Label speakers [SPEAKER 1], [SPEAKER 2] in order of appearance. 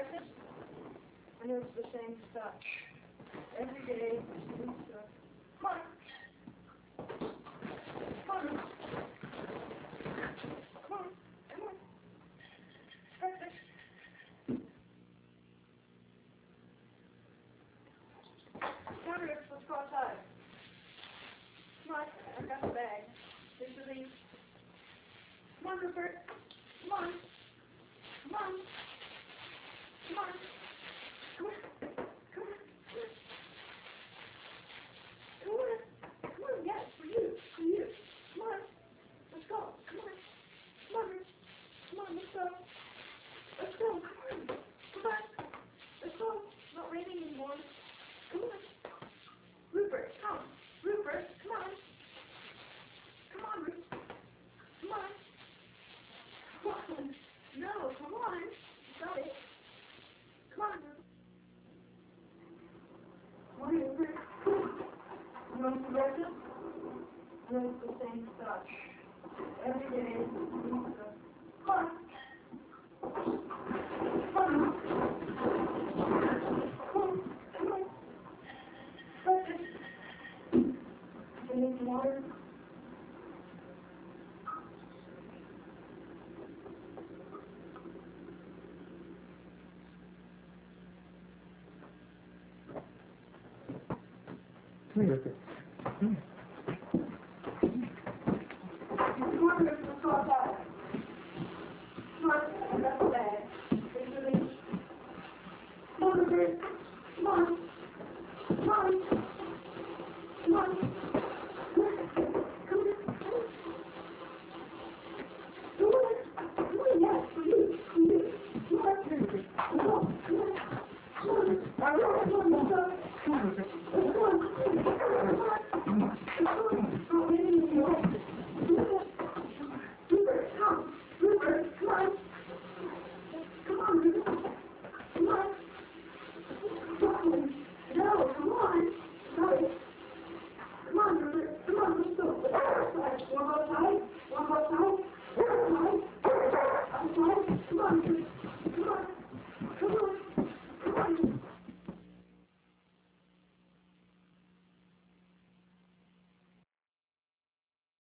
[SPEAKER 1] practice? I know it's the same stuff. Every day, the same stuff. Come on. Come on. Come on. Come on. Practice. Come on, Rich, let's go outside. Come on, I've got the bag. Take the leaf. Come on, Rupert. Come on. Come on. Come on. Come on. Come on. Come on. Come on. Yes, for you. For you. Come on. Let's go. Come on. Come on, Rich. Come on, let's go. Let's go. Come on. Come on. Let's go. It's not raining anymore. Come on. Rupert, come. Rupert, come on. Come on, Rupert. Come on. Come on. No, come on. You got it. Come on, Rupert. Come on, Rupert. You want some breakfast? I know it's the same stuff. Every day, the same stuff. Come on. Come on. Come on. Come on. Breakfast. You need some water?
[SPEAKER 2] Come here, Rupert. Come here.